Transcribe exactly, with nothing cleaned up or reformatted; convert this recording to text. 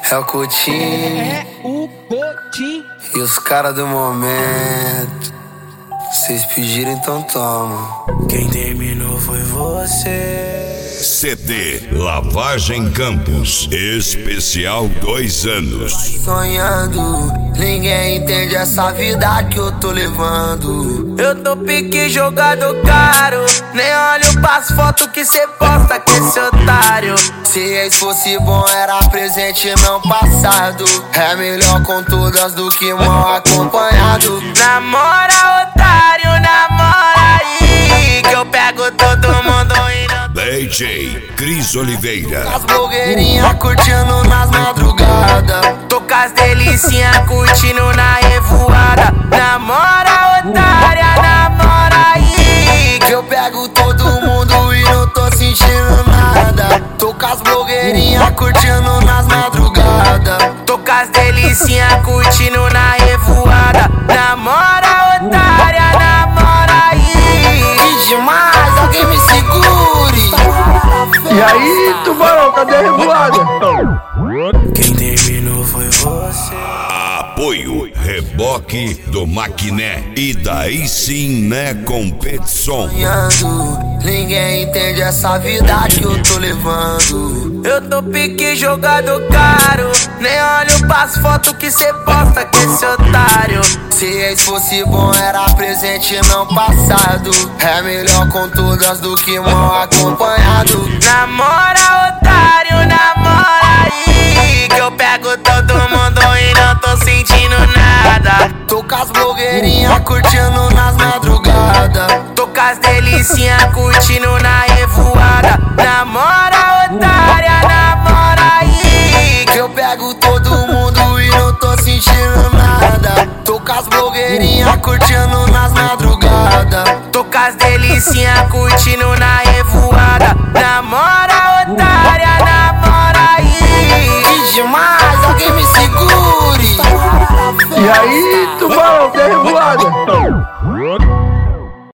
É o Coutinho, É o Coutinho. E os caras do momento. Vocês pediram, então toma. Quem terminou foi você. C D Lavagem Campos, especial dois anos. Sonhando, ninguém entende essa vida que eu tô levando. Eu tô pique jogado caro, nem olho pras fotos que cê posta com esse otário. Se ex fosse bom era presente não passado. É melhor com todas do que mal acompanhado. Namora otário, namora aí, que eu pego todo mundo e não... D J Cris Oliveira. As blogueirinhas curtindo nas madrugadas. Tô com as delicinhas curtindo na revoada. Namora otária, namora aí, que eu pego todo mundo e não tô sentindo nada. Tô com as blogueirinhas curtindo nas madrugadas. Tô com as delicinhas curtindo na revoada. Namora otária, namora aí. Que demais, alguém me segure. E aí, tubarão, cadê a revoada? Quem terminou foi você. Apoio Reboque do Maquiné. E daí sim, né, competição. Sonhando, ninguém entende essa vida que eu tô levando. Eu tô pique jogado caro, nem olho pras fotos que cê posta com esse otário. Se ex fosse bom era presente não passado. É melhor com todas do que mal acompanhado. Namora otário, namora aí, que eu pego todo mundo e não tô sentindo nada. Tô com as blogueirinhas curtindo nas madrugadas. Tô com as delicinhas curtindo na revoada. Namora otária, namora aí, que eu pego todo mundo e não tô sentindo nada. Tô com as blogueirinhas curtindo nas madrugadas. Tô com as delicinhas curtindo na revoada. Namora otária, namora aí. Que demais, alguém me segure. E aí, tubarão?